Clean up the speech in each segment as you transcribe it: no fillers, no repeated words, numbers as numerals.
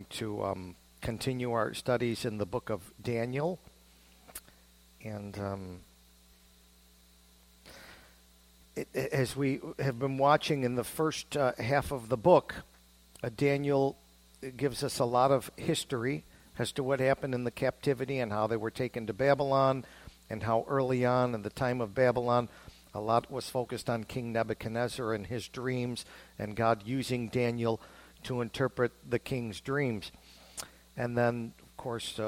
to continue our studies in the book of Daniel. And as we have been watching in the first half of the book, Daniel gives us a lot of history as to what happened in the captivity and how they were taken to Babylon, and how early on in the time of Babylon, a lot was focused on King Nebuchadnezzar and his dreams, and God using Daniel to interpret the king's dreams. And then, of course,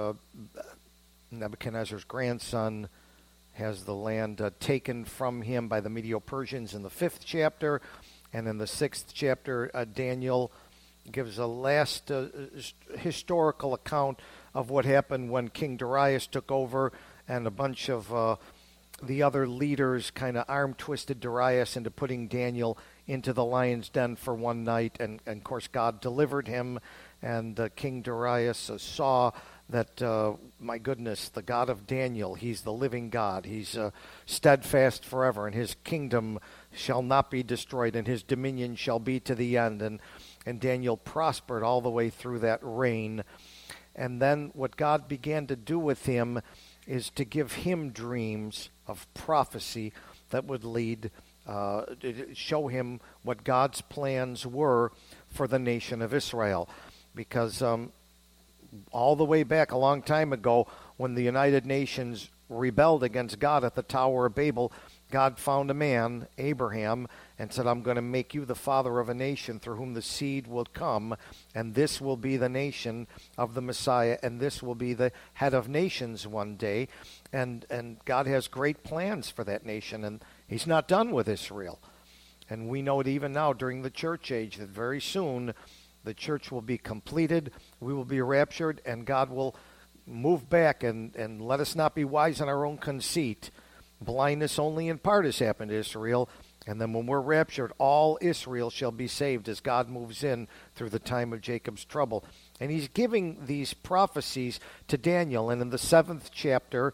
Nebuchadnezzar's grandson has the land taken from him by the Medo-Persians in the 5th chapter. And in the 6th chapter, Daniel gives a last historical account of what happened when King Darius took over, and a bunch of the other leaders kind of arm-twisted Darius into putting Daniel into the lion's den for one night. And of course, God delivered him, and King Darius saw that, my goodness, the God of Daniel, he's the living God. He's steadfast forever, and his kingdom shall not be destroyed, and his dominion shall be to the end. And Daniel prospered all the way through that reign. And then what God began to do with him is to give him dreams of prophecy that would lead, show him what God's plans were for the nation of Israel. Because all the way back a long time ago, when the United Nations rebelled against God at the Tower of Babel, God found a man, Abraham, and said, I'm going to make you the father of a nation through whom the seed will come, and this will be the nation of the Messiah, and this will be the head of nations one day. And God has great plans for that nation, and he's not done with Israel. And we know it even now during the church age that very soon the church will be completed, we will be raptured, and God will move back and let us not be wise in our own conceit. Blindness only in part has happened to Israel, and then when we're raptured, all Israel shall be saved as God moves in through the time of Jacob's trouble. And he's giving these prophecies to Daniel, and in the 7th chapter,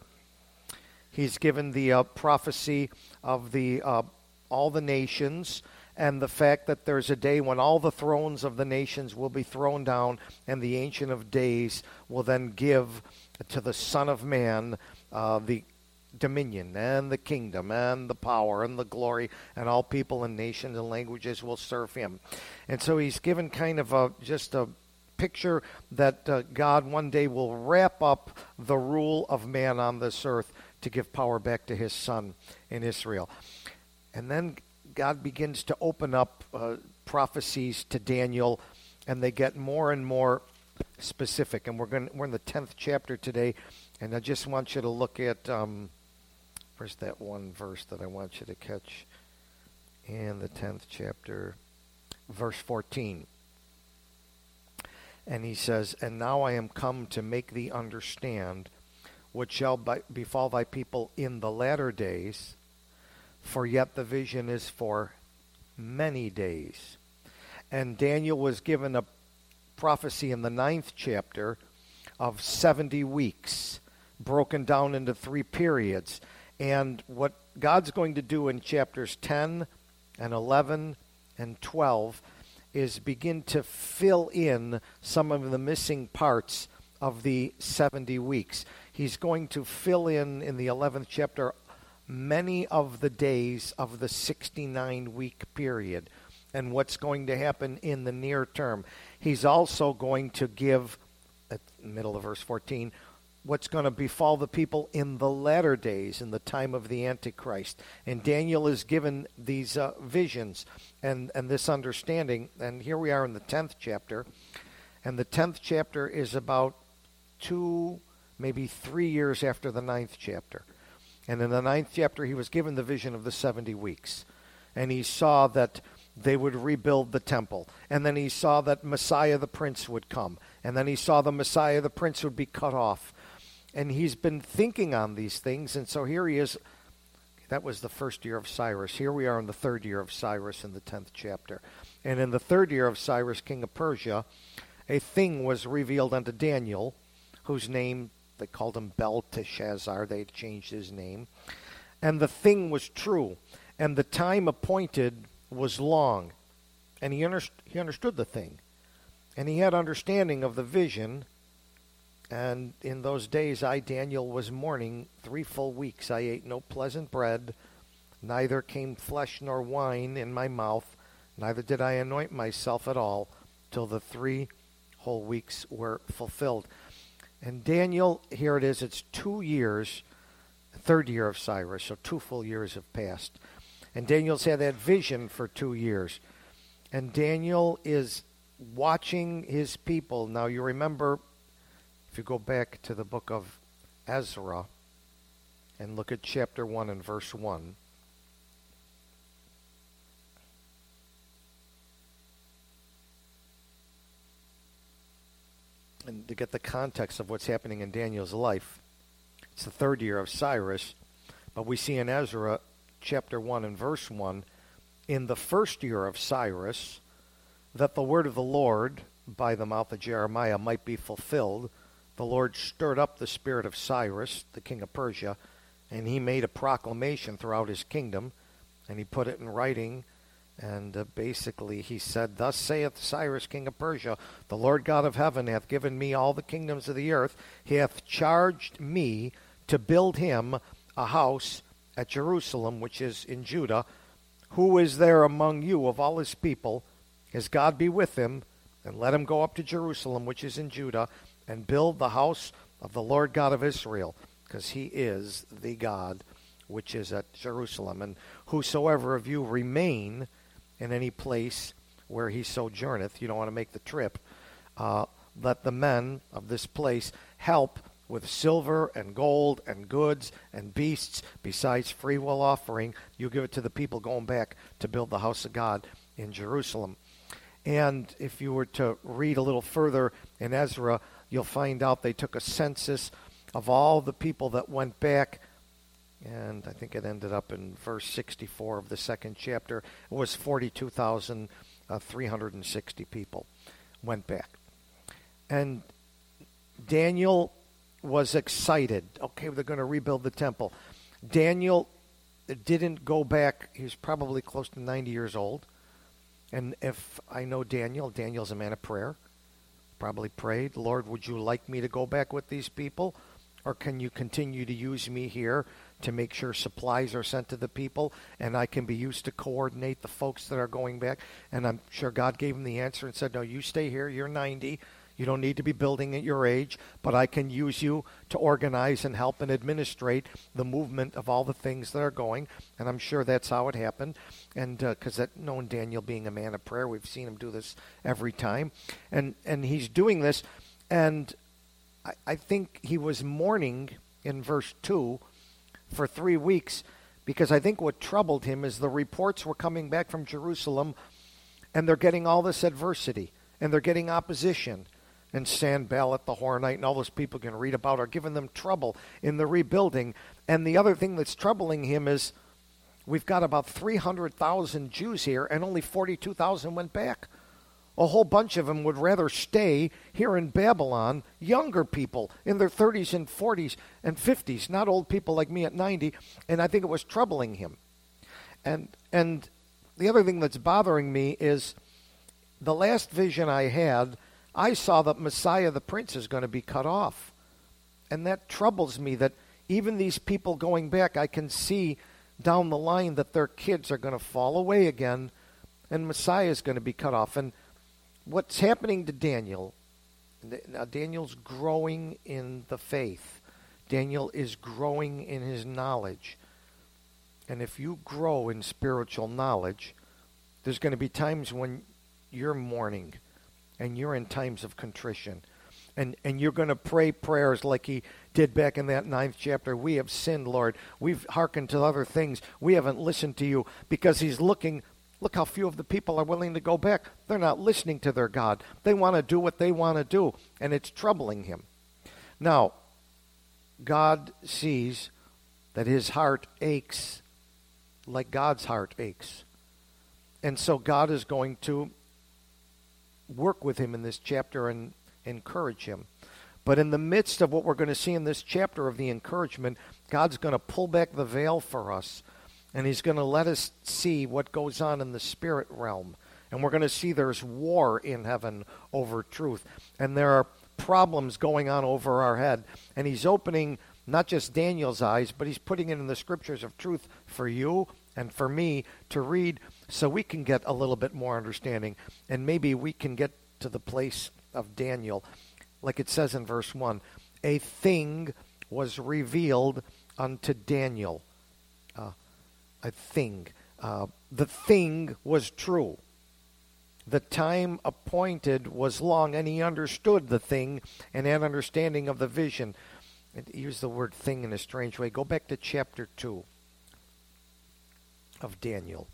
he's given the prophecy of the all the nations, and the fact that there's a day when all the thrones of the nations will be thrown down, and the Ancient of Days will then give to the Son of Man the dominion and the kingdom and the power and the glory, and all people and nations and languages will serve him. And so he's given kind of just a picture that God one day will wrap up the rule of man on this earth to give power back to his Son in Israel. And then God begins to open up prophecies to Daniel, and they get more and more specific. And we're in the 10th chapter today, and I just want you to look at where's that one verse that I want you to catch in the 10th chapter, verse 14. And he says, And now I am come to make thee understand what shall befall thy people in the latter days, for yet the vision is for many days. And Daniel was given a prophecy in the 9th chapter of 70 weeks, broken down into 3 periods. And what God's going to do in chapters 10 and 11 and 12 is begin to fill in some of the missing parts of the 70 weeks. He's going to fill in the 11th chapter many of the days of the 69-week period and what's going to happen in the near term. He's also going to give, at the middle of verse 14, what's going to befall the people in the latter days, in the time of the Antichrist. And Daniel is given these visions and this understanding. And here we are in the 10th chapter. And the 10th chapter is about 2, maybe 3 years after the 9th chapter. And in the 9th chapter, he was given the vision of the 70 weeks. And he saw that they would rebuild the temple. And then he saw that Messiah the Prince would come. And then he saw the Messiah the Prince would be cut off. And he's been thinking on these things. And so here he is. That was the first year of Cyrus. Here we are in the 3rd year of Cyrus in the 10th chapter. And in the 3rd year of Cyrus, king of Persia, a thing was revealed unto Daniel, whose name, they called him Belteshazzar. They had changed his name. And the thing was true. And the time appointed was long. And he understood the thing. And he had understanding of the vision. And in those days I, Daniel, was mourning 3 full weeks. I ate no pleasant bread, neither came flesh nor wine in my mouth, neither did I anoint myself at all, till the 3 whole weeks were fulfilled. And Daniel, here it is, it's 2 years, 3rd year of Cyrus, so 2 full years have passed. And Daniel's had that vision for 2 years. And Daniel is watching his people. Now you remember, if you go back to the book of Ezra and look at chapter 1 and verse 1. And to get the context of what's happening in Daniel's life, it's the 3rd year of Cyrus, but we see in Ezra chapter 1 and verse 1, in the 1st year of Cyrus, that the word of the Lord by the mouth of Jeremiah might be fulfilled, the Lord stirred up the spirit of Cyrus, the king of Persia, and he made a proclamation throughout his kingdom, and he put it in writing. And basically he said, Thus saith Cyrus, king of Persia, the Lord God of heaven hath given me all the kingdoms of the earth. He hath charged me to build him a house at Jerusalem, which is in Judah. Who is there among you of all his people? His God be with him, and let him go up to Jerusalem, which is in Judah, and build the house of the Lord God of Israel, because he is the God which is at Jerusalem. And whosoever of you remain in any place where he sojourneth, you don't want to make the trip, let the men of this place help with silver and gold and goods and beasts, besides free will offering. You give it to the people going back to build the house of God in Jerusalem. And if you were to read a little further in Ezra, you'll find out they took a census of all the people that went back, and I think it ended up in verse 64 of the 2nd chapter. It was 42,360 people went back. And Daniel was excited. Okay, they're going to rebuild the temple. Daniel didn't go back. He was probably close to 90 years old. And if I know Daniel, Daniel's a man of prayer. Probably prayed, Lord, would you like me to go back with these people? Or can you continue to use me here to make sure supplies are sent to the people and I can be used to coordinate the folks that are going back? And I'm sure God gave him the answer and said, no, you stay here. You're 90. You don't need to be building at your age, but I can use you to organize and help and administrate the movement of all the things that are going. And I'm sure that's how it happened. And because knowing Daniel being a man of prayer, we've seen him do this every time. And he's doing this. And I think he was mourning in verse 2 for 3 weeks, because I think what troubled him is the reports were coming back from Jerusalem, and they're getting all this adversity, and they're getting opposition. And Sanballat the Horonite and all those people can read about are giving them trouble in the rebuilding. And the other thing that's troubling him is we've got about 300,000 Jews here, and only 42,000 went back. A whole bunch of them would rather stay here in Babylon, younger people in their 30s and 40s and 50s, not old people like me at 90, and I think it was troubling him. And the other thing that's bothering me is the last vision I had, I saw that Messiah the Prince is going to be cut off. And that troubles me, that even these people going back, I can see down the line that their kids are going to fall away again, and Messiah is going to be cut off. And what's happening to Daniel, now Daniel's growing in the faith. Daniel is growing in his knowledge. And if you grow in spiritual knowledge, there's going to be times when you're mourning and you're in times of contrition. And you're going to pray prayers like he did back in that 9th chapter. We have sinned, Lord. We've hearkened to other things. We haven't listened to you, because he's looking. Look how few of the people are willing to go back. They're not listening to their God. They want to do what they want to do, and it's troubling him. Now, God sees that his heart aches like God's heart aches. And so God is going to work with him in this chapter and encourage him. But in the midst of what we're going to see in this chapter of the encouragement, God's going to pull back the veil for us, and he's going to let us see what goes on in the spirit realm. And we're going to see there's war in heaven over truth. And there are problems going on over our head. And he's opening not just Daniel's eyes, but he's putting it in the scriptures of truth for you and for me to read so we can get a little bit more understanding. And maybe we can get to the place of Daniel. Like it says in verse 1, a thing was revealed unto Daniel. A thing. The thing was true. The time appointed was long, and he understood the thing and had understanding of the vision. Use the word thing in a strange way. Go back to chapter 2 of Daniel.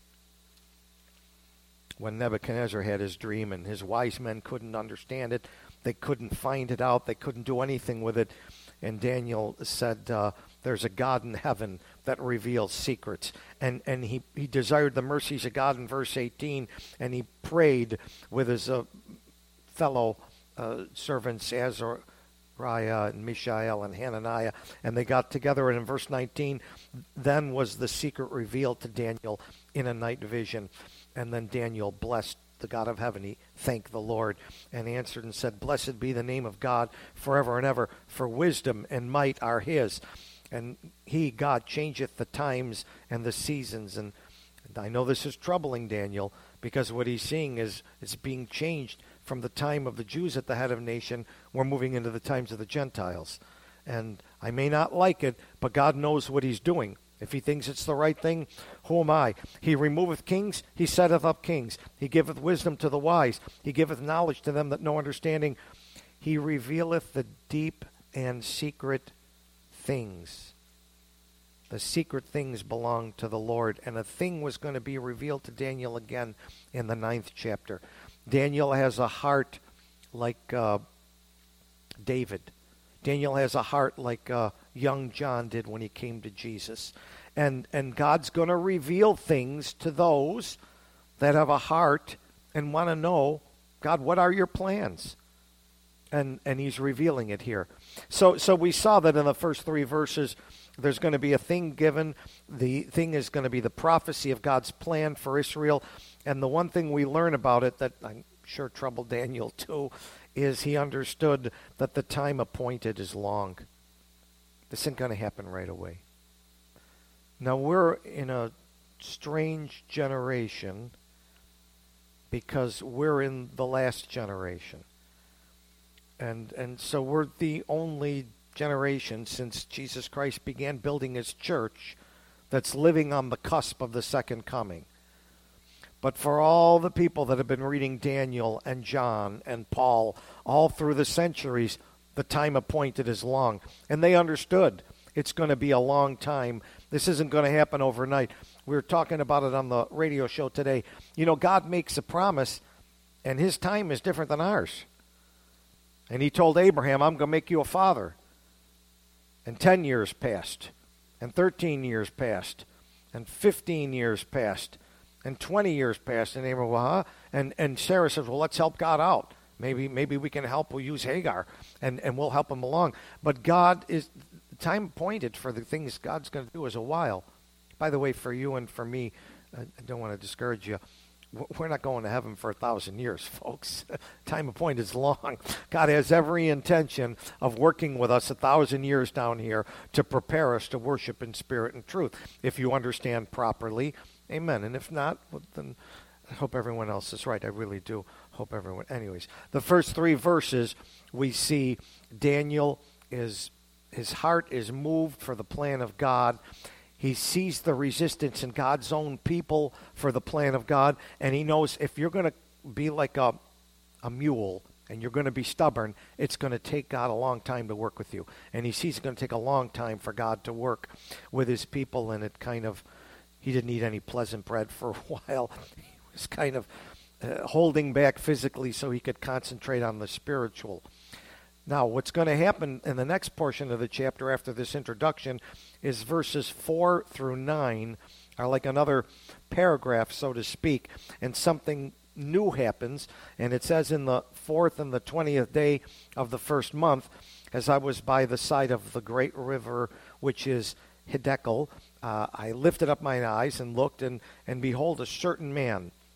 When Nebuchadnezzar had his dream and his wise men couldn't understand it, they couldn't find it out, they couldn't do anything with it. And Daniel said, there's a God in heaven that reveals secrets. And he desired the mercies of God in verse 18, and he prayed with his fellow servants Azariah and Mishael and Hananiah, and they got together. And in verse 19, then was the secret revealed to Daniel in a night vision. And then Daniel blessed the God of heaven. He thanked the Lord and answered and said, blessed be the name of God forever and ever, for wisdom and might are his. And he, God, changeth the times and the seasons. And I know this is troubling Daniel, because what he's seeing is it's being changed from the time of the Jews at the head of nation. We're moving into the times of the Gentiles. And I may not like it, but God knows what he's doing. If he thinks it's the right thing, who am I? He removeth kings, he setteth up kings. He giveth wisdom to the wise. He giveth knowledge to them that know understanding. He revealeth the deep and secret things. The secret things belong to the Lord. And a thing was going to be revealed to Daniel again in the 9th chapter. Daniel has a heart like David. Daniel has a heart like young John did when he came to Jesus. And God's going to reveal things to those that have a heart and want to know, God, what are your plans? And he's revealing it here. So we saw that in the first 3 verses, there's going to be a thing given. The thing is going to be the prophecy of God's plan for Israel. And the one thing we learn about it that I'm sure troubled Daniel too is he understood that the time appointed is long. This isn't going to happen right away. Now we're in a strange generation because we're in the last generation. And so we're the only generation since Jesus Christ began building his church that's living on the cusp of the second coming. But for all the people that have been reading Daniel and John and Paul all through the centuries, the time appointed is long. And they understood it's going to be a long time. This isn't going to happen overnight. We were talking about it on the radio show today. You know, God makes a promise, and his time is different than ours. And he told Abraham, I'm going to make you a father. And 10 years passed, and 13 years passed, and 15 years passed. And 20 years passed, and Abraham, well, huh? And Sarah says, well, let's help God out. Maybe we can help. We'll use Hagar, and we'll help him along. But God is, time appointed for the things God's going to do is a while. By the way, for you and for me, I don't want to discourage you. We're not going to heaven for 1,000 years, folks. Time appointed is long. God has every intention of working with us 1,000 years down here to prepare us to worship in spirit and truth. If you understand properly, amen. And if not, well, then I hope everyone else is right. I really do hope everyone. Anyways, the first 3 verses, we see Daniel his heart is moved for the plan of God. He sees the resistance in God's own people for the plan of God, and he knows if you're going to be like a mule and you're going to be stubborn, it's going to take God a long time to work with you. And he sees it's going to take a long time for God to work with his people, and it kind of, he didn't eat any pleasant bread for a while. He was kind of holding back physically so he could concentrate on the spiritual. Now, what's going to happen in the next portion of the chapter after this introduction is verses 4 through 9 are like another paragraph, so to speak, and something new happens. And it says, in the 4th and the 20th day of the first month, as I was by the side of the great river, which is Hiddekel, I lifted up mine eyes and looked, and behold, a certain man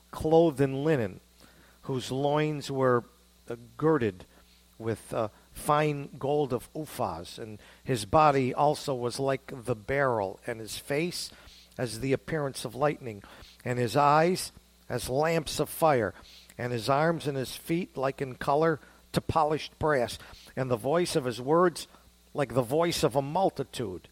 clothed in linen, whose loins were girded with fine gold of Uphaz, and his body also was like the beryl, and his face as the appearance of lightning, and his eyes as lamps of fire, and his arms and his feet like in color to polished brass, and the voice of his words like the voice of a multitude.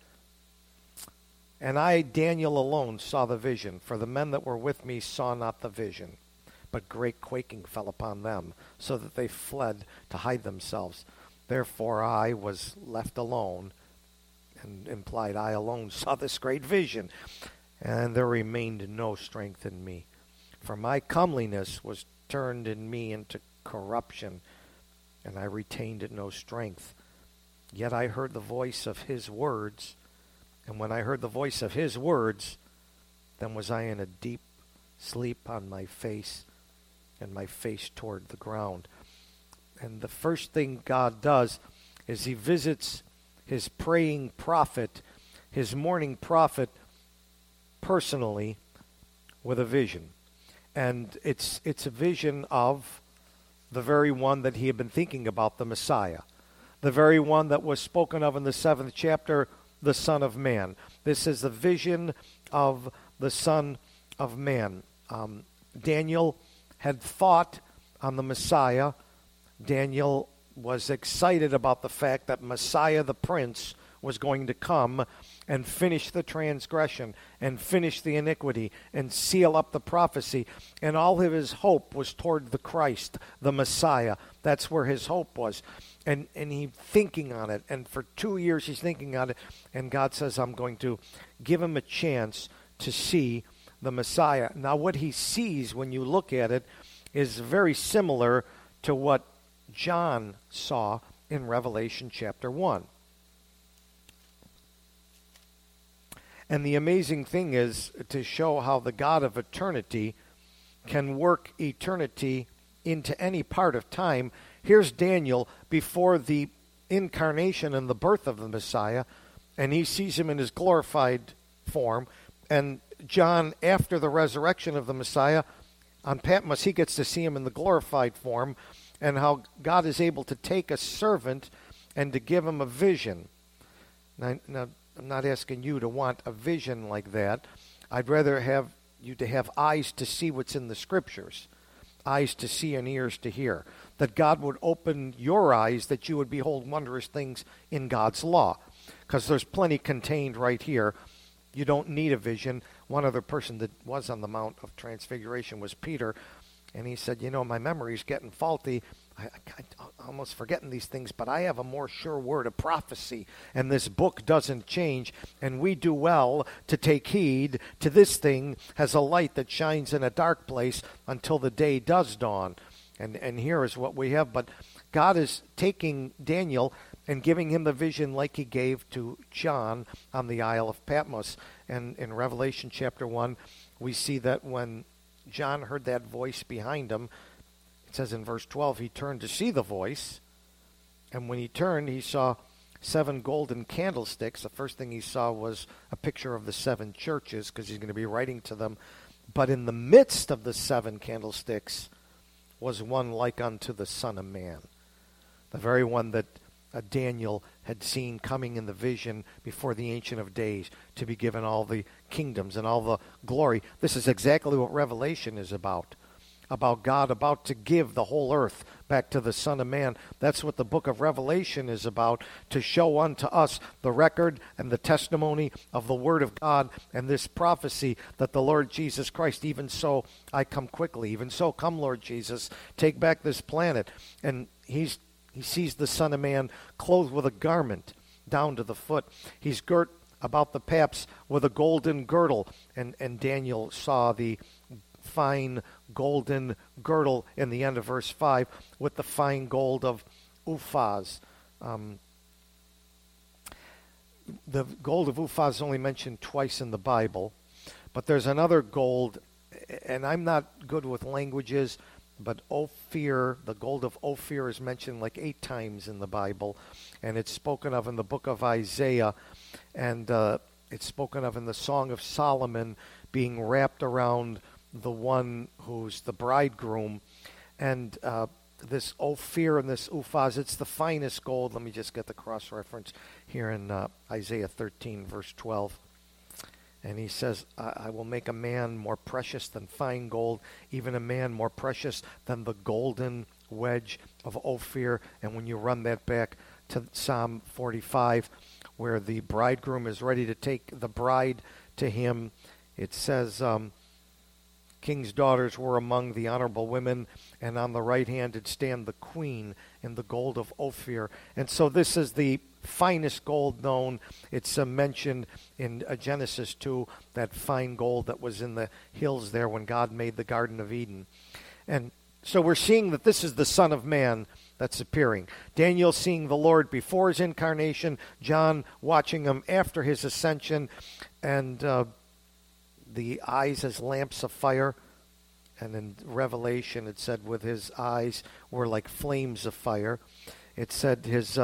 And I, Daniel, alone saw the vision, for the men that were with me saw not the vision. But great quaking fell upon them, so that they fled to hide themselves. Therefore I was left alone, and implied I alone saw this great vision, and there remained no strength in me. For my comeliness was turned in me into corruption, and I retained no strength. Yet I heard the voice of his words, and when I heard the voice of his words, then was I in a deep sleep on my face, and my face toward the ground. And the first thing God does is he visits his praying prophet, his morning prophet, personally with a vision. And it's a vision of the very one that he had been thinking about, the Messiah. The very one that was spoken of in the 7th chapter, the Son of Man. This is the vision of the Son of Man. Daniel had thought on the Messiah. Daniel was excited about the fact that Messiah the Prince was going to come and finish the transgression and finish the iniquity and seal up the prophecy. And all of his hope was toward the Christ, the Messiah. That's where his hope was. And he's thinking on it. And for 2 years he's thinking on it. And God says, I'm going to give him a chance to see the Messiah. Now what he sees when you look at it is very similar to what John saw in Revelation chapter 1. And the amazing thing is to show how the God of eternity can work eternity into any part of time. Here's Daniel before the incarnation and the birth of the Messiah, and he sees him in his glorified form. And John, after the resurrection of the Messiah on Patmos, he gets to see him in the glorified form, and how God is able to take a servant and to give him a vision. Now, I'm not asking you to want a vision like that. I'd rather have you to have eyes to see what's in the Scriptures, eyes to see and ears to hear. That God would open your eyes that you would behold wondrous things in God's law. Because there's plenty contained right here. You don't need a vision. One other person that was on the Mount of Transfiguration was Peter. And he said, my memory's getting faulty. I'm almost forgetting these things, but I have a more sure word of prophecy, and this book doesn't change, and we do well to take heed to this thing as a light that shines in a dark place until the day does dawn. And here is what we have. But God is taking Daniel and giving him the vision like he gave to John on the Isle of Patmos. And in Revelation chapter 1, we see that when John heard that voice behind him, it says in verse 12, he turned to see the voice, and when he turned, he saw 7 golden candlesticks. The first thing he saw was a picture of the 7 churches, because he's going to be writing to them. But in the midst of the 7 candlesticks was one like unto the Son of Man, the very one that Daniel had seen coming in the vision before the Ancient of Days, to be given all the kingdoms and all the glory. This is exactly what Revelation is about God about to give the whole earth back to the Son of Man. That's what the book of Revelation is about, to show unto us the record and the testimony of the Word of God and this prophecy that the Lord Jesus Christ, even so I come quickly, even so come Lord Jesus, take back this planet. And he sees the Son of Man clothed with a garment down to the foot. He's girt about the paps with a golden girdle. And Daniel saw the fine golden girdle in the end of verse 5 with the fine gold of Uphaz. The gold of Uphaz is only mentioned twice in the Bible, but there's another gold, and I'm not good with languages, but Ophir, the gold of Ophir, is mentioned like 8 times in the Bible, and it's spoken of in the book of Isaiah, and it's spoken of in the Song of Solomon, being wrapped around the one who's the bridegroom. And this Ophir and this Uphaz, it's the finest gold. Let me just get the cross-reference here in Isaiah 13, verse 12. And he says, I will make a man more precious than fine gold, even a man more precious than the golden wedge of Ophir. And when you run that back to Psalm 45, where the bridegroom is ready to take the bride to him, it says, king's daughters were among the honorable women, and on the right hand did stand the queen in the gold of Ophir. And so this is the finest gold known. It's mentioned in Genesis 2, that fine gold that was in the hills there when God made the Garden of Eden. And so we're seeing that this is the Son of Man that's appearing. Daniel seeing the Lord before his incarnation, John watching him after his ascension, and the eyes as lamps of fire. And in Revelation it said with his eyes were like flames of fire. It said his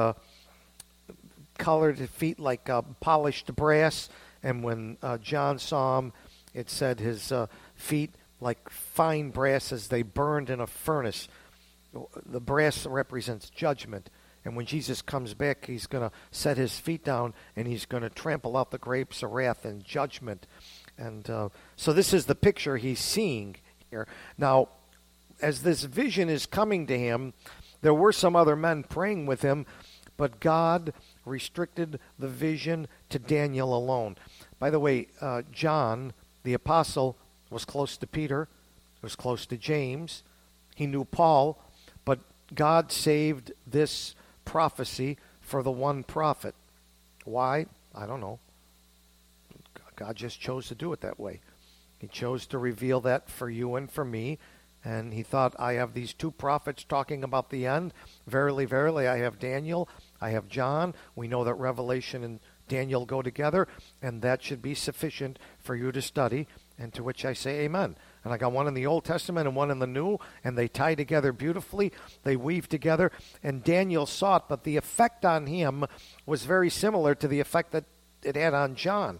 colored feet like polished brass. And when John saw him, it said his feet like fine brass as they burned in a furnace. The brass represents judgment. And when Jesus comes back, he's going to set his feet down and he's going to trample out the grapes of wrath and judgment. And so this is the picture he's seeing here. Now, as this vision is coming to him, there were some other men praying with him, but God restricted the vision to Daniel alone. By the way, John, the apostle, was close to Peter, was close to James. He knew Paul, but God saved this prophecy for the one prophet. Why? I don't know. God just chose to do it that way. He chose to reveal that for you and for me. And he thought, I have these two prophets talking about the end. Verily, verily, I have Daniel, I have John. We know that Revelation and Daniel go together, and that should be sufficient for you to study, and to which I say amen. And I got one in the Old Testament and one in the New, and they tie together beautifully. They weave together, and Daniel saw it, but the effect on him was very similar to the effect that it had on John.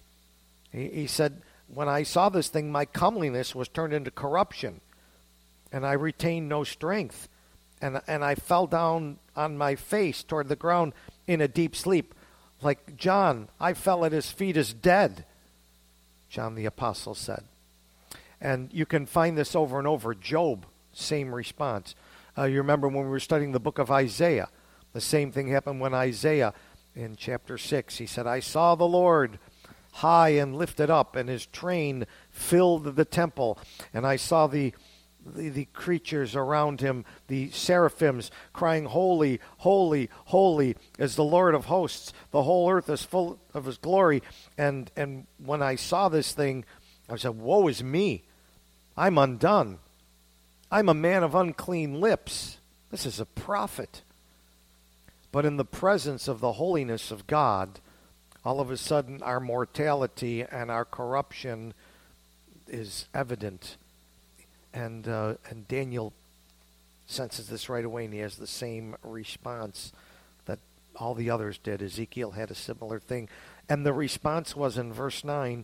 He said, when I saw this thing, my comeliness was turned into corruption, and I retained no strength. And I fell down on my face toward the ground in a deep sleep. Like John, I fell at his feet as dead, John the Apostle said. And you can find this over and over. Job, same response. You remember when we were studying the book of Isaiah, the same thing happened when Isaiah, in chapter 6, he said, I saw the Lord high and lifted up, and his train filled the temple. And I saw the creatures around him, the seraphims, crying, Holy, holy, holy is the Lord of hosts. The whole earth is full of his glory. And when I saw this thing, I said, woe is me. I'm undone. I'm a man of unclean lips. This is a prophet. But in the presence of the holiness of God, all of a sudden our mortality and our corruption is evident. And Daniel senses this right away, and he has the same response that all the others did. Ezekiel had a similar thing. And the response was in verse 9,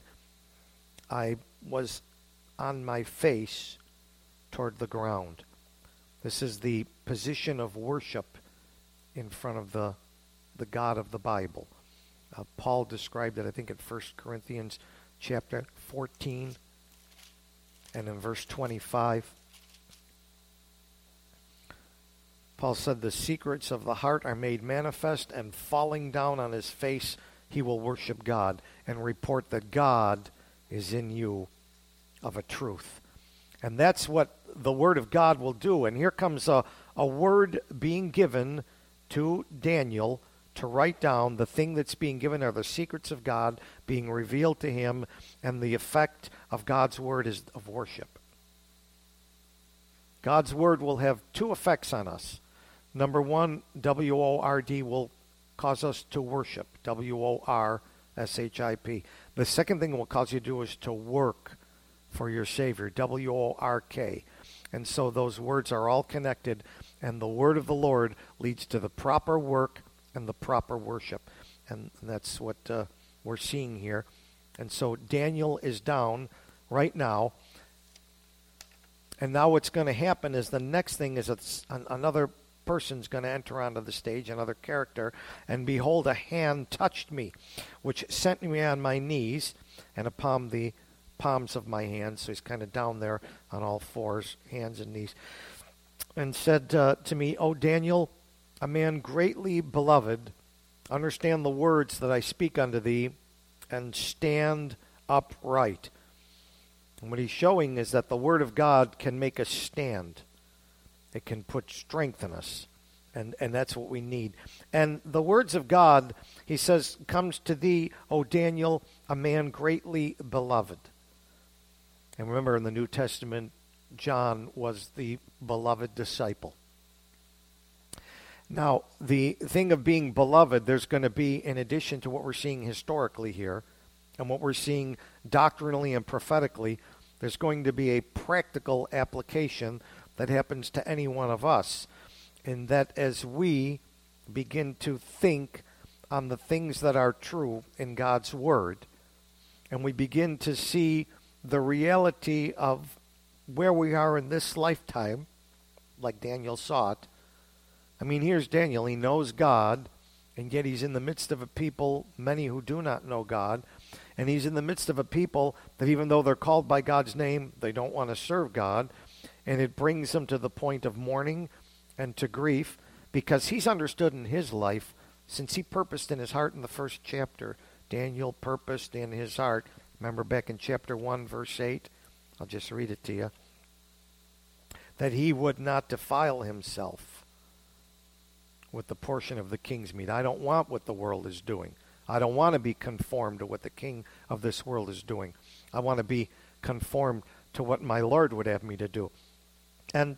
I was on my face toward the ground. This is the position of worship in front of the God of the Bible. Paul described it, I think, in 1 Corinthians chapter 14 and in verse 25. Paul said, the secrets of the heart are made manifest, and falling down on his face, he will worship God and report that God is in you of a truth. And that's what the Word of God will do. And here comes a word being given to Daniel to write down. The thing that's being given are the secrets of God being revealed to him, and the effect of God's Word is of worship. God's Word will have two effects on us. Number one, W-O-R-D will cause us to worship, W-O-R-S-H-I-P. The second thing it will cause you to do is to work for your Savior, W-O-R-K. And so those words are all connected, and the word of the Lord leads to the proper work and the proper worship. And that's what we're seeing here. And so Daniel is down right now, And now what's going to happen is the next thing is another person's going to enter onto the stage, another character, and behold, a hand touched me, which sent me on my knees and upon the palms of my hands. So he's kind of down there on all fours, hands and knees, and said to me, O Daniel, a man greatly beloved, understand the words that I speak unto thee, and stand upright. And what he's showing is that the Word of God can make us stand. It can put strength in us. And that's what we need. And the words of God, he says, comes to thee, O Daniel, a man greatly beloved. And remember, in the New Testament, John was the beloved disciple. Now, the thing of being beloved, there's going to be, in addition to what we're seeing historically here, and what we're seeing doctrinally and prophetically, there's going to be a practical application that happens to any one of us, in that as we begin to think on the things that are true in God's Word, and we begin to see the reality of where we are in this lifetime, like Daniel saw it. I mean, here's Daniel. He knows God, and yet he's in the midst of a people, many who do not know God. And he's in the midst of a people that even though they're called by God's name, they don't want to serve God. And it brings him to the point of mourning and to grief, because he's understood in his life, since he purposed in his heart in the first chapter, Daniel purposed in his heart. Remember back in chapter 1, verse 8? I'll just read it to you. That he would not defile himself with the portion of the king's meat. I don't want what the world is doing. I don't want to be conformed to what the king of this world is doing. I want to be conformed to what my Lord would have me to do. And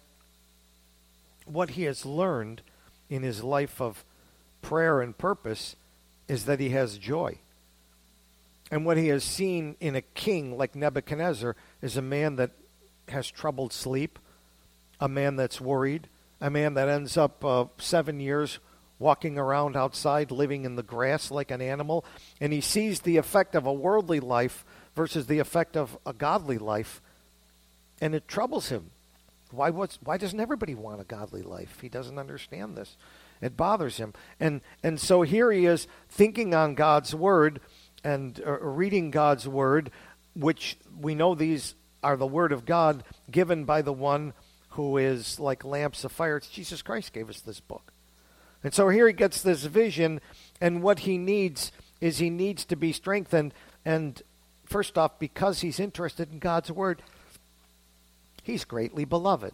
what he has learned in his life of prayer and purpose is that he has joy. And what he has seen in a king like Nebuchadnezzar is a man that has troubled sleep, a man that's worried, a man that ends up 7 years walking around outside, living in the grass like an animal, and he sees the effect of a worldly life versus the effect of a godly life, and it troubles him. Why doesn't everybody want a godly life? He doesn't understand this. It bothers him. And so here he is thinking on God's Word and reading God's Word, which we know these are the Word of God given by the one who is like lamps of fire. It's Jesus Christ gave us this book. And so here he gets this vision, and what he needs is he needs to be strengthened. And first off, because he's interested in God's Word, he's greatly beloved.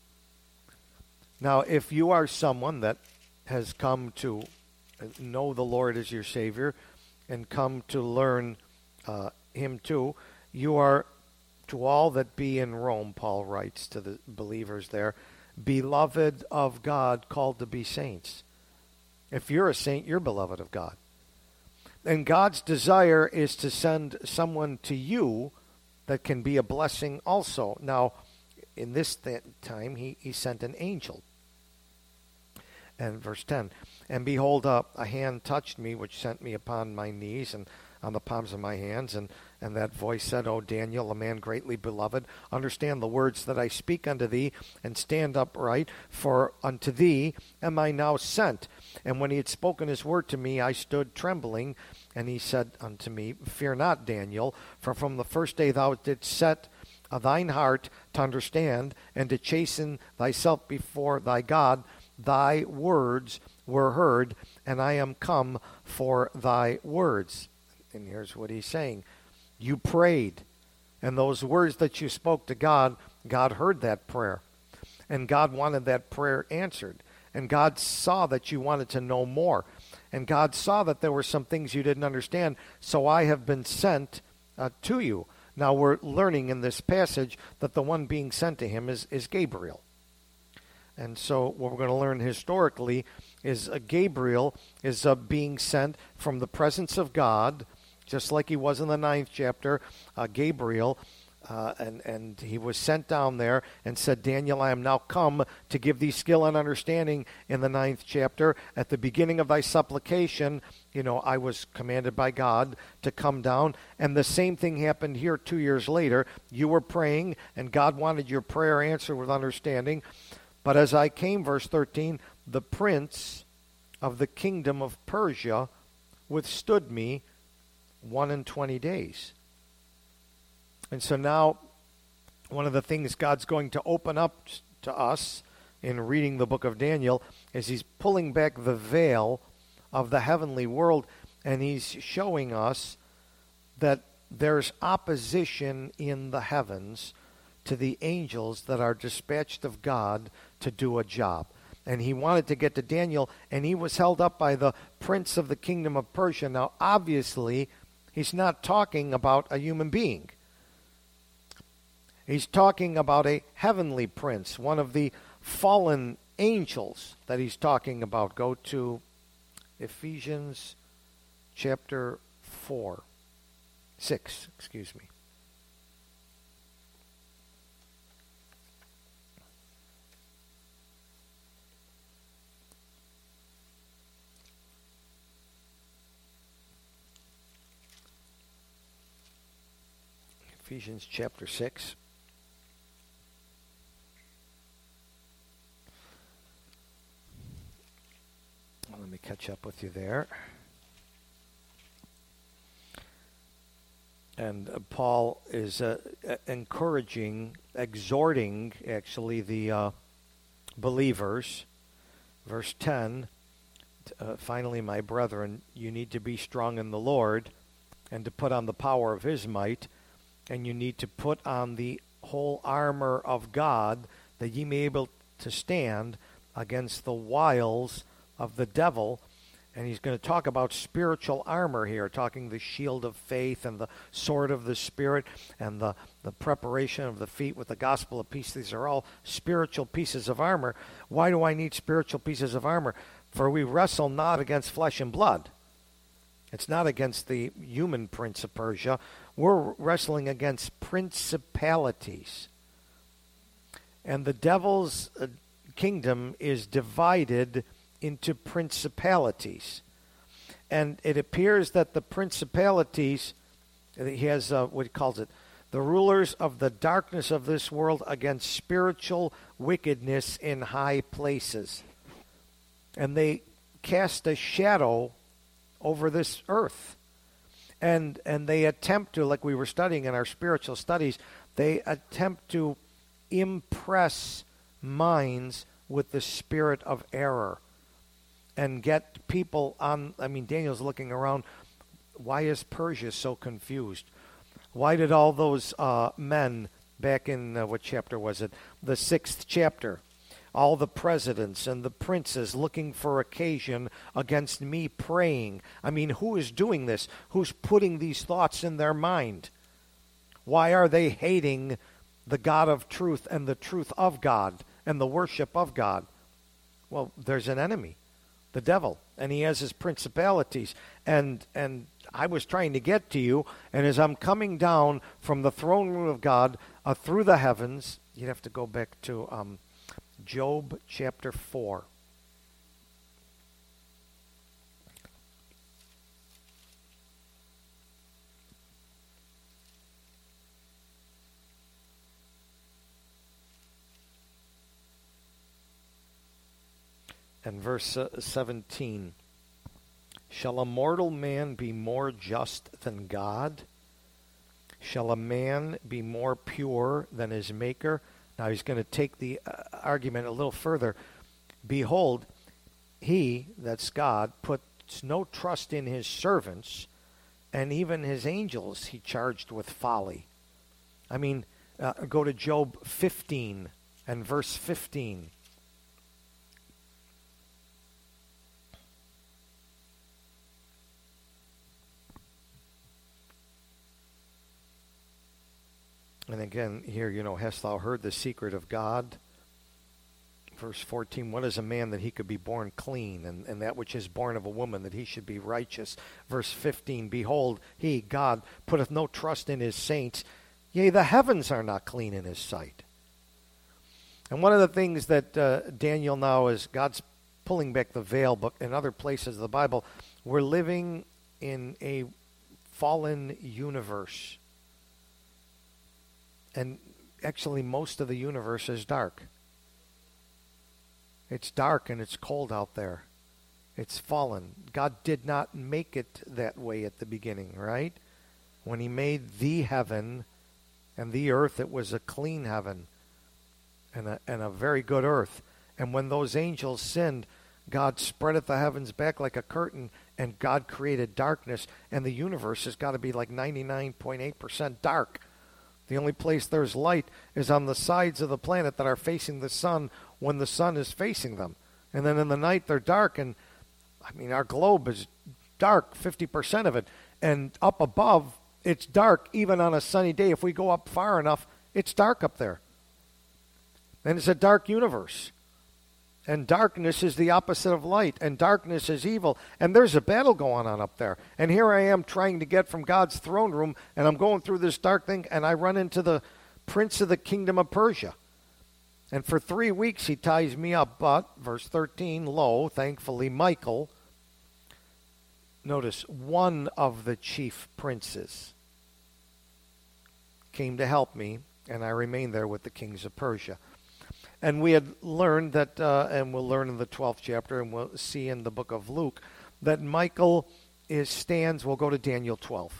Now, if you are someone that has come to know the Lord as your Savior and come to learn Him too, you are, to all that be in Rome, Paul writes to the believers there, beloved of God, called to be saints. If you're a saint, you're beloved of God. And God's desire is to send someone to you that can be a blessing also. Now, in this time, he sent an angel. And verse 10, and behold, a hand touched me, which sent me upon my knees and on the palms of my hands. And that voice said, O Daniel, a man greatly beloved, understand the words that I speak unto thee, and stand upright, for unto thee am I now sent. And when he had spoken his word to me, I stood trembling. And he said unto me, fear not, Daniel, for from the first day thou didst set thine heart to understand, and to chasten thyself before thy God, thy words were heard, and I am come for thy words. And here's what he's saying. You prayed, and those words that you spoke to God, God heard that prayer. And God wanted that prayer answered. And God saw that you wanted to know more. And God saw that there were some things you didn't understand, so I have been sent to you. Now we're learning in this passage that the one being sent to him is Gabriel. And so what we're going to learn historically is Gabriel is being sent from the presence of God, just like he was in the 9th chapter. Gabriel and he was sent down there and said, Daniel, I am now come to give thee skill and understanding in the 9th chapter. At the beginning of thy supplication, I was commanded by God to come down. And the same thing happened here 2 years later. You were praying, and God wanted your prayer answered with understanding. But as I came, verse 13, the prince of the kingdom of Persia withstood me 21 days. And so now, one of the things God's going to open up to us in reading the book of Daniel is he's pulling back the veil of the heavenly world, and he's showing us that there's opposition in the heavens to the angels that are dispatched of God to do a job. And he wanted to get to Daniel, and he was held up by the prince of the kingdom of Persia. Now, obviously, he's not talking about a human being. He's talking about a heavenly prince, one of the fallen angels that he's talking about. Go to Ephesians chapter 6. Ephesians chapter 6. Let me catch up with you there. And Paul is exhorting, actually, the believers. Verse 10, finally, my brethren, you need to be strong in the Lord and to put on the power of his might, and you need to put on the whole armor of God, that ye may be able to stand against the wiles of the devil. And he's going to talk about spiritual armor here, talking the shield of faith and the sword of the Spirit and the preparation of the feet with the gospel of peace. These are all spiritual pieces of armor. Why do I need spiritual pieces of armor? For we wrestle not against flesh and blood. It's not against the human prince of Persia. We're wrestling against principalities. And the devil's kingdom is divided into principalities. And it appears that the principalities, he has what he calls it, the rulers of the darkness of this world against spiritual wickedness in high places. And they cast a shadow over this earth. And they attempt to, like we were studying in our spiritual studies, they attempt to impress minds with the spirit of error and get people on. Daniel's looking around. Why is Persia so confused? Why did all those men back in, what chapter was it? The 6th chapter. All the presidents and the princes looking for occasion against me praying. Who is doing this? Who's putting these thoughts in their mind? Why are they hating the God of truth and the truth of God and the worship of God? Well, there's an enemy, the devil, and he has his principalities. And I was trying to get to you, and as I'm coming down from the throne room of God through the heavens, you'd have to go back to Job chapter 4. And verse 17. Shall a mortal man be more just than God? Shall a man be more pure than his maker? Now he's going to take the argument a little further. Behold, he, that's God, puts no trust in his servants, and even his angels he charged with folly. Go to Job 15 and verse 15. And again, here, hast thou heard the secret of God? Verse 14, what is a man that he could be born clean, and that which is born of a woman that he should be righteous? Verse 15, behold, he, God, putteth no trust in his saints, Yea, the heavens are not clean in his sight. And one of the things that Daniel now is, God's pulling back the veil, but in other places of the Bible, we're living in a fallen universe. And actually most of the universe is dark. It's dark and it's cold out there. It's fallen. God did not make it that way at the beginning, right? When he made the heaven and the earth, it was a clean heaven and a very good earth. And when those angels sinned, God spreadeth the heavens back like a curtain, and God created darkness, and the universe has got to be like 99.8% dark. The only place there's light is on the sides of the planet that are facing the sun when the sun is facing them. And then in the night they're dark, and I mean our globe is dark, 50% of it. And up above, it's dark even on a sunny day. If we go up far enough, it's dark up there. And it's a dark universe. And darkness is the opposite of light. And darkness is evil. And there's a battle going on up there. And here I am trying to get from God's throne room. And I'm going through this dark thing. And I run into the prince of the kingdom of Persia. And for 3 weeks he ties me up. But, verse 13, lo, thankfully, Michael, notice, one of the chief princes, came to help me. And I remained there with the kings of Persia. And we had learned that, and we'll learn in the 12th chapter, and we'll see in the book of Luke, that Michael stands, we'll go to Daniel 12.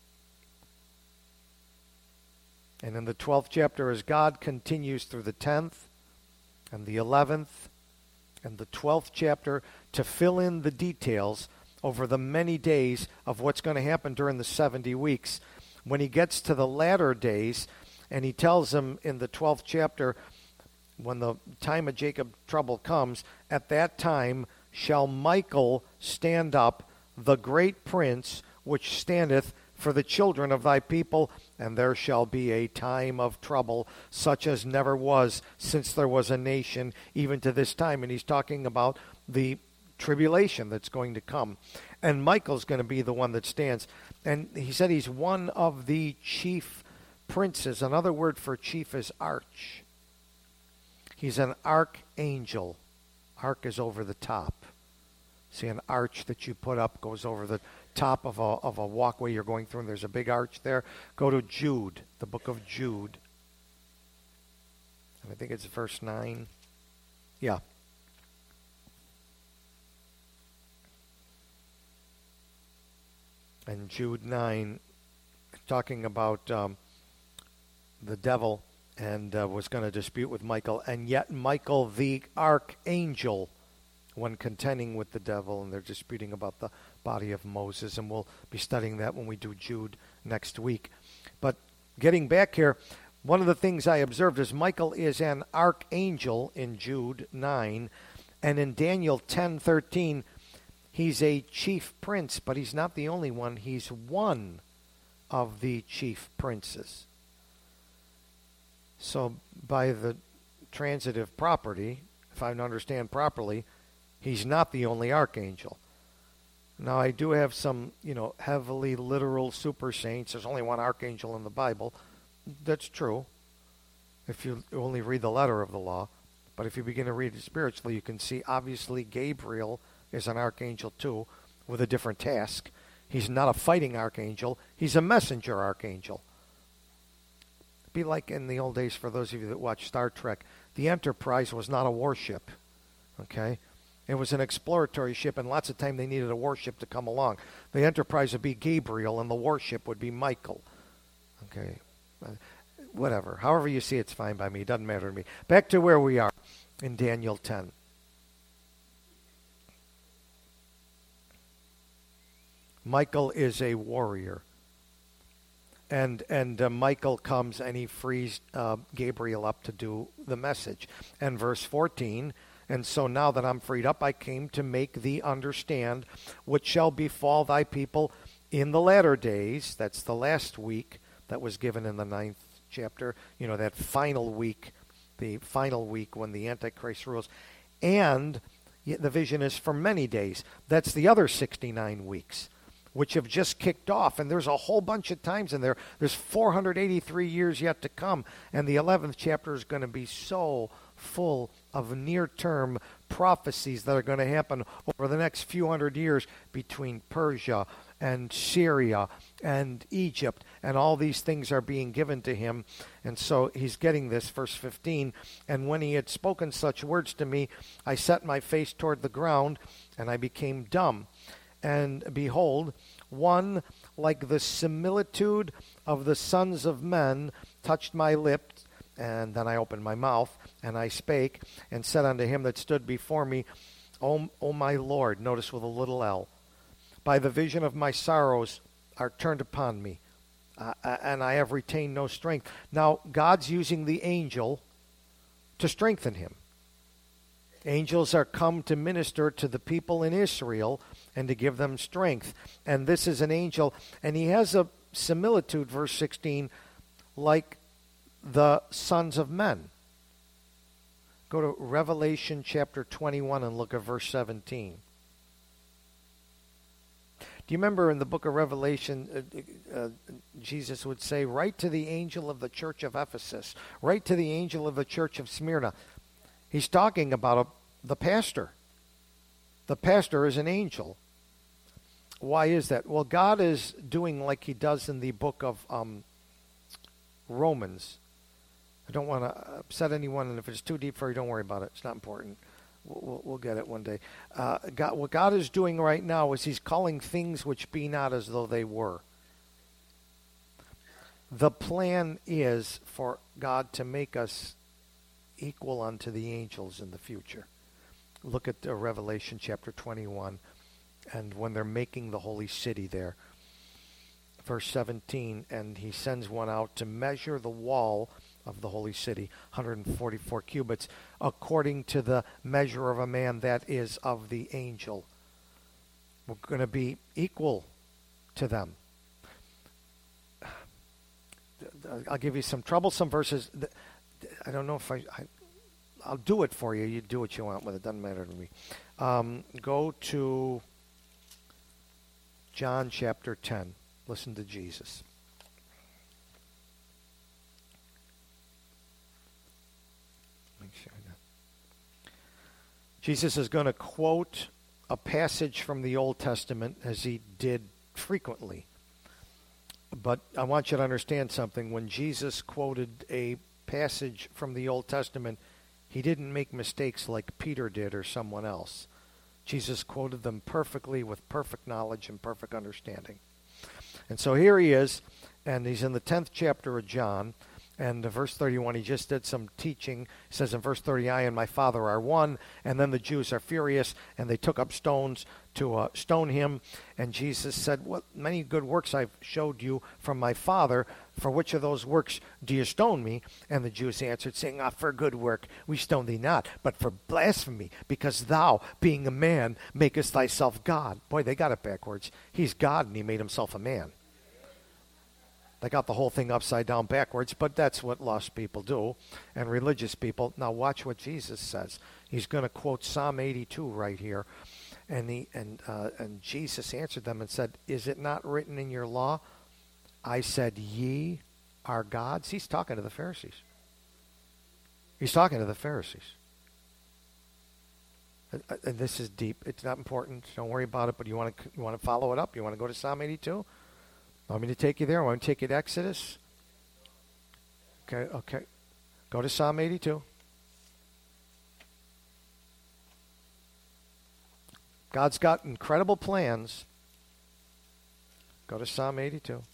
And in the 12th chapter, as God continues through the 10th, and the 11th, and the 12th chapter, to fill in the details over the many days of what's going to happen during the 70 weeks. When he gets to the latter days, and he tells them in the 12th chapter, when the time of Jacob's trouble comes, at that time shall Michael stand up, the great prince, which standeth for the children of thy people, and there shall be a time of trouble, such as never was since there was a nation, even to this time. And he's talking about the tribulation that's going to come. And Michael's going to be the one that stands. And he said he's one of the chief princes. Another word for chief is arch. He's an archangel. Arch is over the top. See, an arch that you put up goes over the top of a walkway you're going through, and there's a big arch there. Go to Jude, the book of Jude. And I think it's verse 9. Yeah. And Jude 9, talking about the devil, and was going to dispute with Michael. And yet Michael, the archangel, when contending with the devil, and they're disputing about the body of Moses. And we'll be studying that when we do Jude next week. But getting back here, one of the things I observed is Michael is an archangel in Jude 9. And in Daniel 10:13, he's a chief prince, but he's not the only one. He's one of the chief princes. So by the transitive property, if I understand properly, he's not the only archangel. Now, I do have some, heavily literal super saints. There's only one archangel in the Bible. That's true, if you only read the letter of the law. But if you begin to read it spiritually, you can see, obviously, Gabriel is an archangel too, with a different task. He's not a fighting archangel. He's a messenger archangel. Be like in the old days, for those of you that watch Star Trek, the Enterprise was not a warship, okay? It was an exploratory ship, and lots of time they needed a warship to come along. The Enterprise would be Gabriel, and the warship would be Michael, okay? Whatever. However you see it's fine by me. It doesn't matter to me. Back to where we are in Daniel 10. Michael is a warrior. And Michael comes and he frees Gabriel up to do the message. And verse 14, and so now that I'm freed up, I came to make thee understand what shall befall thy people in the latter days. That's the last week that was given in the 9th chapter. That final week, the final week when the Antichrist rules. And the vision is for many days. That's the other 69 weeks. which have just kicked off. And there's a whole bunch of times in there. There's 483 years yet to come. And the 11th chapter is going to be so full of near-term prophecies that are going to happen over the next few hundred years between Persia and Syria and Egypt, and all these things are being given to him. And so he's getting this, verse 15, and when he had spoken such words to me, I set my face toward the ground, and I became dumb. And behold, one like the similitude of the sons of men touched my lips, and then I opened my mouth, and I spake, and said unto him that stood before me, O my Lord, notice with a little L, by the vision of my sorrows are turned upon me, and I have retained no strength. Now, God's using the angel to strengthen him. Angels are come to minister to the people in Israel and to give them strength. And this is an angel, and he has a similitude, verse 16, like the sons of men. Go to Revelation chapter 21 and look at verse 17. Do you remember in the book of Revelation, Jesus would say, write to the angel of the church of Ephesus, write to the angel of the church of Smyrna. He's talking about the pastor. The pastor is an angel. Why is that? Well, God is doing like he does in the book of Romans. I don't want to upset anyone, and if it's too deep for you, don't worry about it. It's not important. We'll get it one day. What God is doing right now is he's calling things which be not as though they were. The plan is for God to make us equal unto the angels in the future. Look at Revelation chapter 21, and when they're making the holy city there. Verse 17, and he sends one out to measure the wall of the holy city, 144 cubits, according to the measure of a man, that is of the angel. We're going to be equal to them. I'll give you some troublesome verses. I don't know if I'll do it for you. You do what you want with it. Doesn't matter to me. Go to John chapter 10. Listen to Jesus. Jesus is going to quote a passage from the Old Testament, as he did frequently. But I want you to understand something. When Jesus quoted a passage from the Old Testament, he didn't make mistakes like Peter did or someone else. Jesus quoted them perfectly with perfect knowledge and perfect understanding. And so here he is, and he's in the 10th chapter of John. And verse 31, he just did some teaching. He says in verse 30, I and my Father are one. And then the Jews are furious, and they took up stones to stone him. And Jesus said, what many good works I've showed you from my Father. For which of those works do you stone me? And the Jews answered, saying, for good work we stone thee not, but for blasphemy, because thou, being a man, makest thyself God. Boy, they got it backwards. He's God, and he made himself a man. They got the whole thing upside down backwards, but that's what lost people do, and religious people. Now watch what Jesus says. He's going to quote Psalm 82 right here, and Jesus answered them and said, is it not written in your law, I said ye are gods? He's talking to the Pharisees. He's talking to the Pharisees. And this is deep. It's not important. Don't worry about it, but you want to follow it up? You want to go to Psalm 82? Want me to take you there? Want me to take you to Exodus? Okay. Go to Psalm 82. God's got incredible plans. Go to Psalm 82.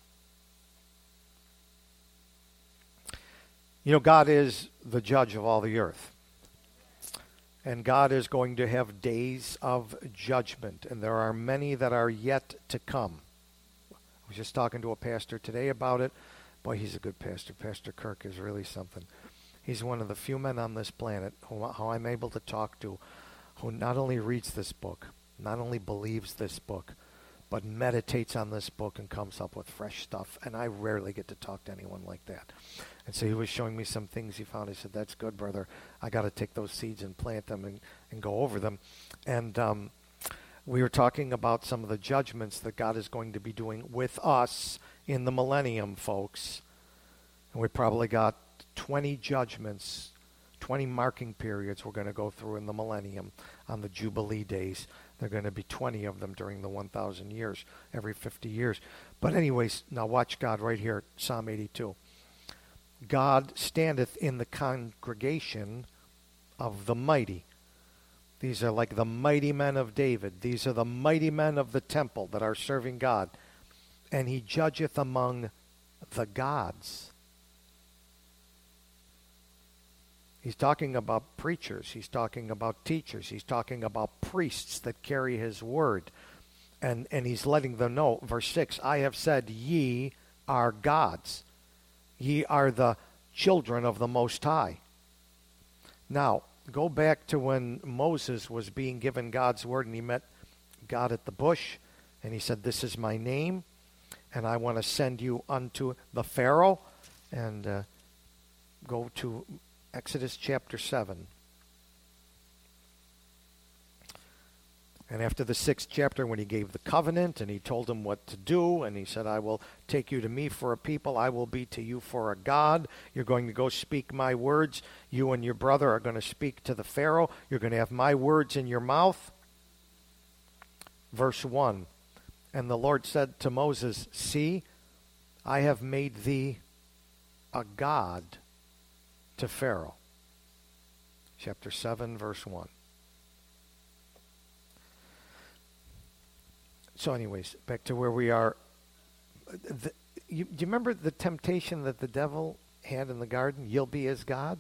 You know, God is the judge of all the earth. And God is going to have days of judgment. And there are many that are yet to come. I was just talking to a pastor today about it. Boy, he's a good pastor. Pastor Kirk is really something. He's one of the few men on this planet who I'm able to talk to, who not only reads this book, not only believes this book, but meditates on this book and comes up with fresh stuff. And I rarely get to talk to anyone like that. And so he was showing me some things he found. I said, that's good, brother. I got to take those seeds and plant them and go over them. And We are talking about some of the judgments that God is going to be doing with us in the millennium, folks. And we probably got 20 judgments, 20 marking periods we're going to go through in the millennium on the Jubilee days. There are going to be 20 of them during the 1,000 years, every 50 years. But anyways, now watch God right here, Psalm 82. God standeth in the congregation of the mighty. These are like the mighty men of David. These are the mighty men of the temple that are serving God. And he judgeth among the gods. He's talking about preachers. He's talking about teachers. He's talking about priests that carry his word. And he's letting them know, verse 6, I have said, ye are gods. Ye are the children of the Most High. Now, go back to when Moses was being given God's word and he met God at the bush. And he said, this is my name. And I want to send you unto the Pharaoh. And go to Exodus chapter 7. And after the 6th chapter, when he gave the covenant and he told him what to do, and he said, I will take you to me for a people, I will be to you for a God. You're going to go speak my words. You and your brother are going to speak to the Pharaoh. You're going to have my words in your mouth. Verse 1, and the Lord said to Moses, see, I have made thee a God to Pharaoh. Chapter 7, verse 1. So anyways, back to where we are. Do you remember the temptation that the devil had in the garden? You'll be as gods?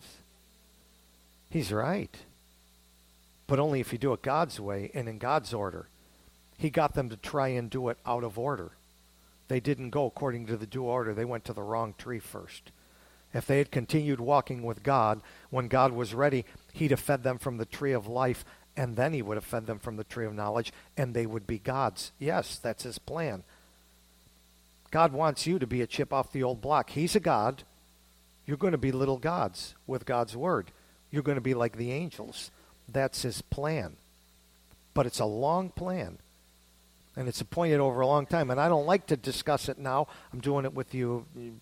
He's right. But only if you do it God's way and in God's order. He got them to try and do it out of order. They didn't go according to the due order. They went to the wrong tree first. If they had continued walking with God, when God was ready, he'd have fed them from the tree of life, and then he would have fed them from the tree of knowledge, and they would be gods. Yes, that's his plan. God wants you to be a chip off the old block. He's a God. You're going to be little gods with God's word. You're going to be like the angels. That's his plan. But it's a long plan. And it's appointed over a long time. And I don't like to discuss it now. I'm doing it with you.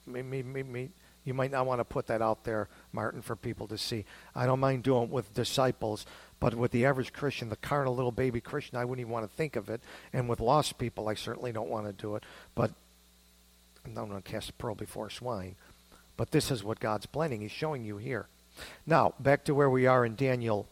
You might not want to put that out there, Martin, for people to see. I don't mind doing it with disciples. But with the average Christian, the carnal little baby Christian, I wouldn't even want to think of it. And with lost people, I certainly don't want to do it. But I'm not going to cast a pearl before swine. But this is what God's planning. He's showing you here. Now, back to where we are in Daniel.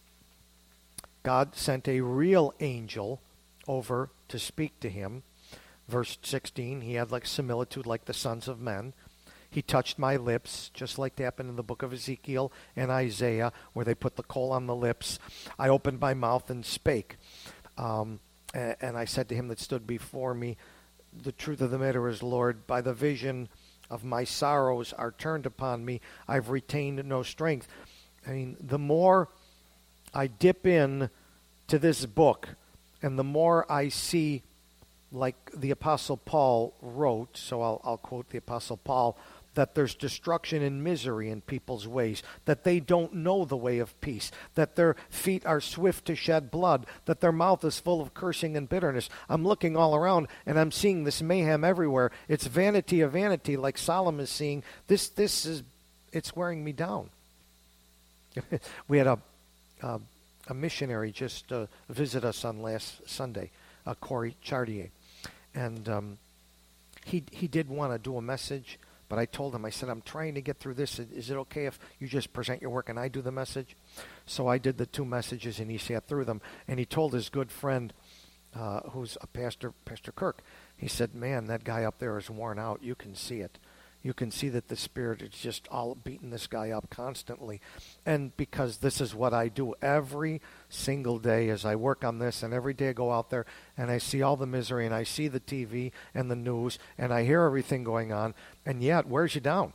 God sent a real angel over to speak to him. Verse 16, he had like similitude like the sons of men. He touched my lips, just like happened in the book of Ezekiel and Isaiah, where they put the coal on the lips. I opened my mouth and spake. And I said to him that stood before me, the truth of the matter is, Lord, by the vision of my sorrows are turned upon me. I've retained no strength. I mean, the more I dip in to this book, and the more I see, like the Apostle Paul wrote, so I'll quote the Apostle Paul, that there's destruction and misery in people's ways, that they don't know the way of peace, that their feet are swift to shed blood, that their mouth is full of cursing and bitterness. I'm looking all around, and I'm seeing this mayhem everywhere. It's vanity of vanity, like Solomon is seeing. It's wearing me down. We had a missionary just visit us on last Sunday, Corey Chartier. And he did want to do a message, but I told him, I said, I'm trying to get through this. Is it okay if you just present your work and I do the message? So I did the 2 messages, and he sat through them. And he told his good friend, who's a pastor, Pastor Kirk, he said, man, that guy up there is worn out. You can see it. You can see that the Spirit is just all beating this guy up constantly. And because this is what I do every single day as I work on this, and every day I go out there and I see all the misery, and I see the TV and the news, and I hear everything going on, and yet, wears you down.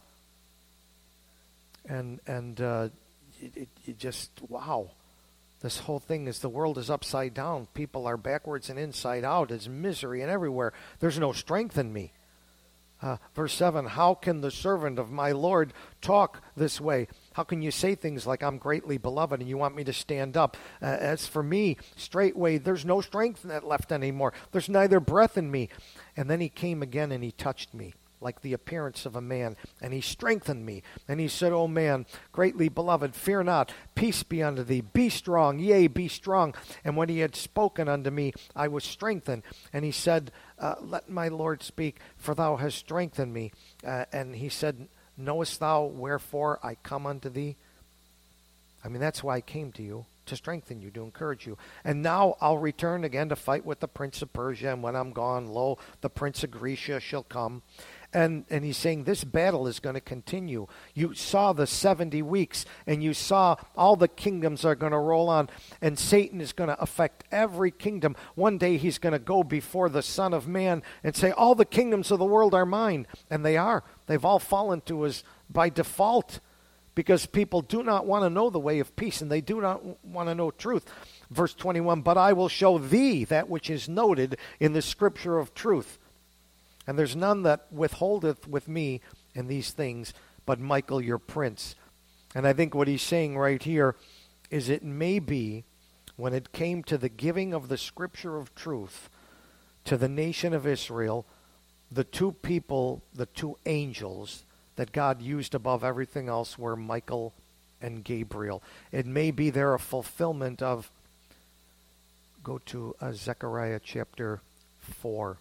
And it just, wow. This whole thing is, the world is upside down. People are backwards and inside out. There's misery and everywhere. There's no strength in me. Verse 7, how can the servant of my Lord talk this way? How can you say things like, I'm greatly beloved, and you want me to stand up? As for me, straightway, there's no strength left anymore. There's neither breath in me. And then he came again and he touched me, like the appearance of a man, and he strengthened me. And he said, O man, greatly beloved, fear not, peace be unto thee, be strong, yea, be strong. And when he had spoken unto me, I was strengthened. And he said, let my Lord speak, for thou hast strengthened me. And he said, knowest thou wherefore I come unto thee? I mean, that's why I came to you, to strengthen you, to encourage you. And now I'll return again to fight with the prince of Persia, and when I'm gone, lo, the prince of Grecia shall come. And he's saying this battle is going to continue. You saw the 70 weeks, and you saw all the kingdoms are going to roll on, and Satan is going to affect every kingdom. One day he's going to go before the Son of Man and say, all the kingdoms of the world are mine. And they are. They've all fallen to us by default, because people do not want to know the way of peace, and they do not want to know truth. Verse 21, but I will show thee that which is noted in the scripture of truth. And there's none that withholdeth with me in these things, but Michael your prince. And I think what he's saying right here is it may be, when it came to the giving of the scripture of truth to the nation of Israel, the two people, the two angels that God used above everything else were Michael and Gabriel. It may be there a fulfillment of, go to Zechariah chapter 4.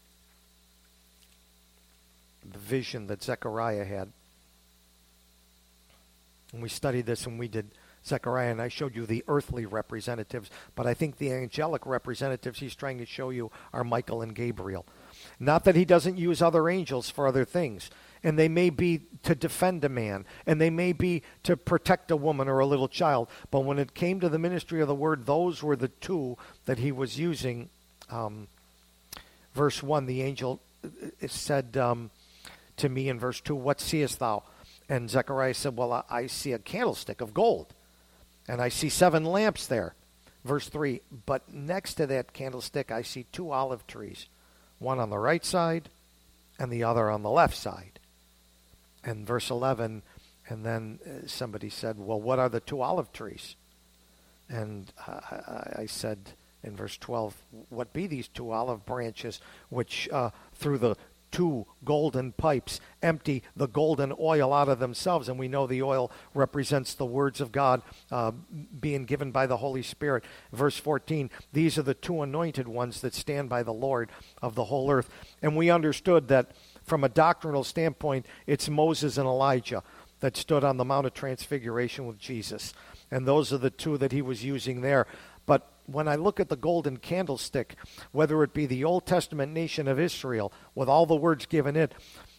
The vision that Zechariah had. And we studied this when we did Zechariah, and I showed you the earthly representatives, but I think the angelic representatives he's trying to show you are Michael and Gabriel. Not that he doesn't use other angels for other things, and they may be to defend a man, and they may be to protect a woman or a little child, but when it came to the ministry of the word, those were the two that he was using. Verse 1, the angel said to me in verse 2, what seest thou? And Zechariah said, well, I see a candlestick of gold, and I see 7 lamps there. Verse 3, but next to that candlestick I see 2 olive trees, one on the right side and the other on the left side. And verse 11, and then somebody said, well, what are the 2 olive trees? And I said in verse 12, what be these 2 olive branches which through the 2 golden pipes empty the golden oil out of themselves? And we know the oil represents the words of God being given by the Holy Spirit. Verse 14, these are the 2 anointed ones that stand by the Lord of the whole earth. And we understood that from a doctrinal standpoint, it's Moses and Elijah that stood on the Mount of Transfiguration with Jesus. And those are the 2 that he was using there. But when I look at the golden candlestick, whether it be the Old Testament nation of Israel with all the words given it,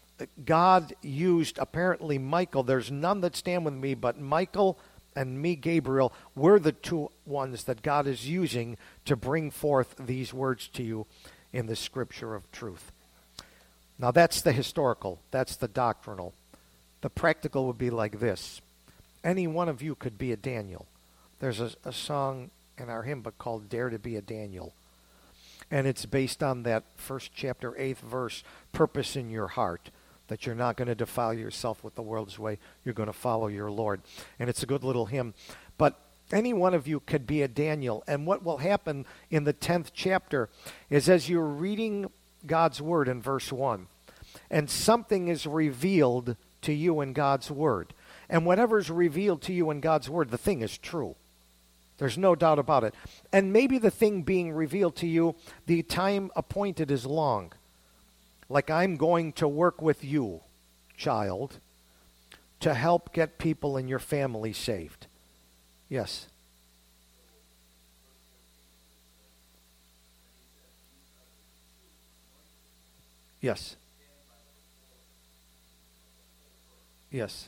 God used apparently Michael. There's none that stand with me, but Michael and me, Gabriel, we're the 2 ones that God is using to bring forth these words to you in the scripture of truth. Now that's the historical, that's the doctrinal. The practical would be like this. Any one of you could be a Daniel. There's a song in our hymn book called Dare to be a Daniel. And it's based on that 1st chapter, 8th verse, purpose in your heart, that you're not going to defile yourself with the world's way. You're going to follow your Lord. And it's a good little hymn. But any one of you could be a Daniel. And what will happen in the 10th chapter is as you're reading God's word in verse 1, and something is revealed to you in God's word. And whatever's revealed to you in God's word, the thing is true. There's no doubt about it. And maybe the thing being revealed to you, the time appointed is long. Like I'm going to work with you, child, to help get people in your family saved. Yes. Yes. Yes.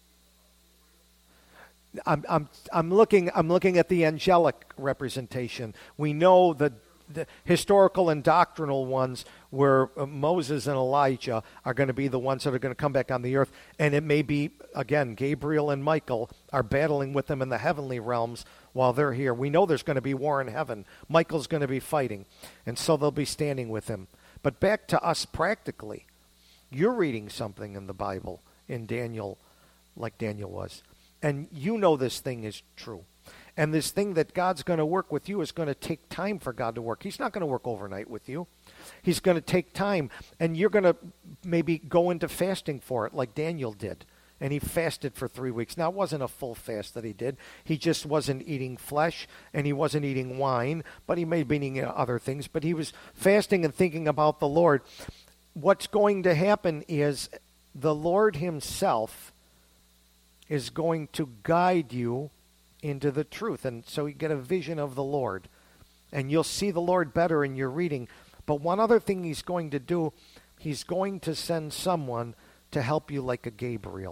I'm looking at the angelic representation. We know the historical and doctrinal ones where Moses and Elijah are going to be the ones that are going to come back on the earth. And it may be, again, Gabriel and Michael are battling with them in the heavenly realms while they're here. We know there's going to be war in heaven. Michael's going to be fighting, and so they'll be standing with him. But back to us practically. You're reading something in the Bible, in Daniel, like Daniel was. And you know this thing is true. And this thing that God's going to work with you is going to take time for God to work. He's not going to work overnight with you. He's going to take time, and you're going to maybe go into fasting for it like Daniel did. And he fasted for 3 weeks. Now, it wasn't a full fast that he did. He just wasn't eating flesh, and he wasn't eating wine, but he may have been eating other things. But he was fasting and thinking about the Lord. What's going to happen is the Lord himself is going to guide you into the truth. And so you get a vision of the Lord. And you'll see the Lord better in your reading. But one other thing he's going to do, he's going to send someone to help you like a Gabriel.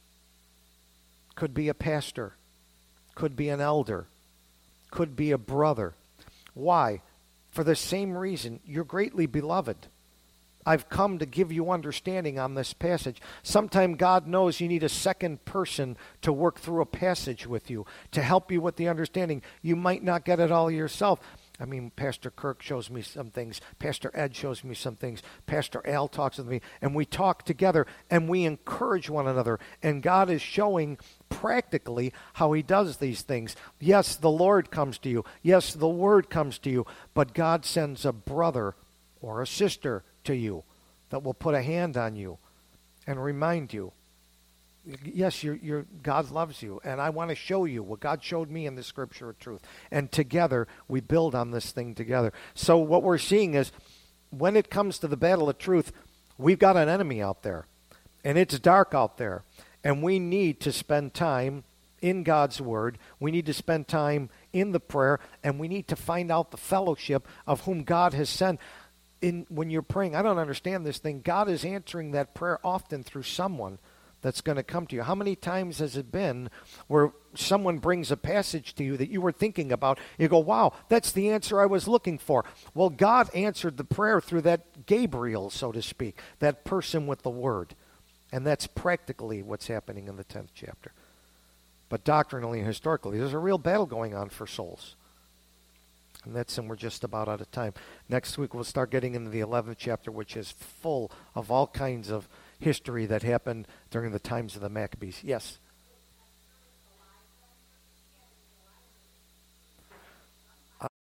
Could be a pastor. Could be an elder. Could be a brother. Why? For the same reason, you're greatly beloved. I've come to give you understanding on this passage. Sometime God knows you need a second person to work through a passage with you, to help you with the understanding. You might not get it all yourself. I mean, Pastor Kirk shows me some things. Pastor Ed shows me some things. Pastor Al talks with me. And we talk together, and we encourage one another. And God is showing practically how he does these things. Yes, the Lord comes to you. Yes, the Word comes to you. But God sends a brother or a sister to you that will put a hand on you and remind you, yes, God loves you, and I want to show you what God showed me in the Scripture of truth. And together, we build on this thing together. So what we're seeing is, when it comes to the battle of truth, we've got an enemy out there, and it's dark out there, and we need to spend time in God's Word. We need to spend time in the prayer, and we need to find out the fellowship of whom God has sent. When you're praying, I don't understand this thing. God is answering that prayer often through someone that's going to come to you. How many times has it been where someone brings a passage to you that you were thinking about? You go, wow, that's the answer I was looking for. Well, God answered the prayer through that Gabriel, so to speak, that person with the Word. And that's practically what's happening in the 10th chapter. But doctrinally and historically, there's a real battle going on for souls. And we're just about out of time. Next week we'll start getting into the 11th chapter, which is full of all kinds of history that happened during the times of the Maccabees. Yes?